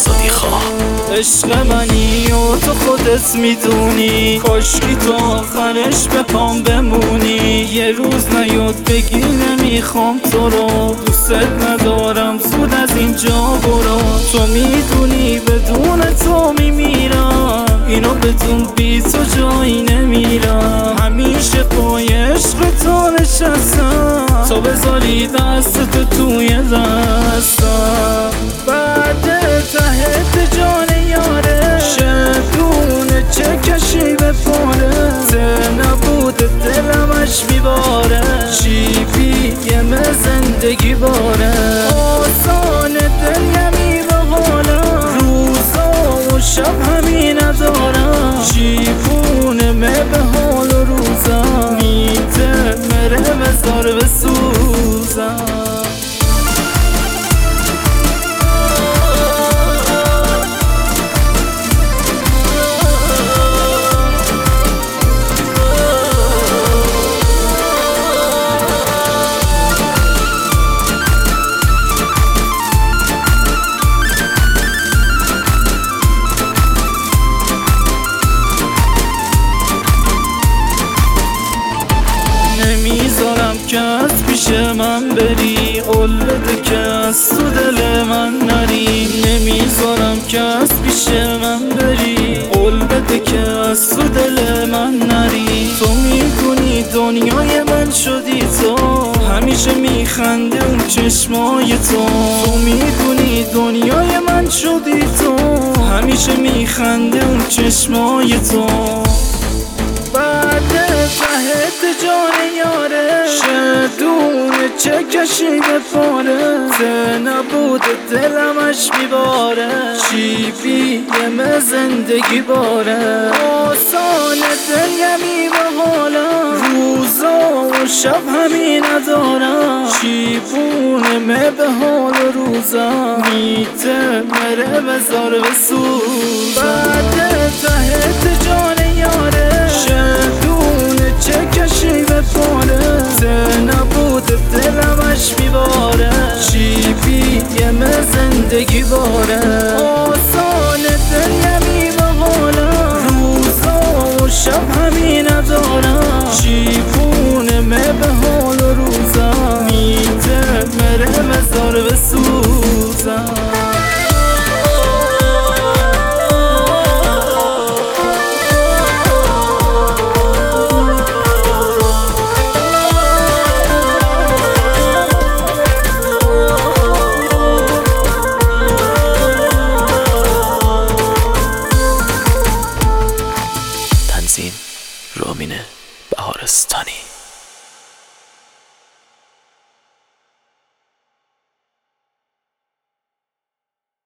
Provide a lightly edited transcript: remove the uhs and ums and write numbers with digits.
آزادی خواه. عشق منی و تو خودت میدونی، کاشکی تو آخرش به پام بمونی. یه روز نیاد بگی نمیخوام تو رو، دوست ندارم، زود از اینجا برو. تو میدونی بدون تو میمیرم، اینو بدون بی تو جایی نمیرم. همیشه پای عشق تو نشستم، تو بذاری دست تو توی دستم. بعد ته جان یاره شدونه چه کشی به پاره، نبود دلمش میباره، چی بیم زندگی باره. آسان دل یمی به حالم، روزا و شب همین ندارم، چیپونه مه به حال و روزم، میده مره مزار بسوزم. نمیذارم که از پیش من بری، قول بده که از تو دل من نری. نمیذارم که از پیش من بری، قول بده که از تو دل من نری. تو میدونی دنیای من شدی تو، همیشه میخنده اون چشمای تو. تو میدونی دنیای من شدی تو، همیشه میخنده اون چشمای تو. بعد ته جان یاره شدونه چه کشی به پاره، نبود دلمش میباره، چی بیم زندگی باره. آسان دل یمی به حالم، روزا و شب همین ندارم، چیپونه مه به حال و روزم، میته مره بزار بسوزم. بعد ته جان یاره شدونه چه کشی به پاره، نبود دلمش میباره، چی بیم زندگی باره. آسان دل یمی به حالم، روزا و شب همین ندارم، چیپونه مه به حال و روزم، میته مره مزار بسوزم. رامین بهارستانی.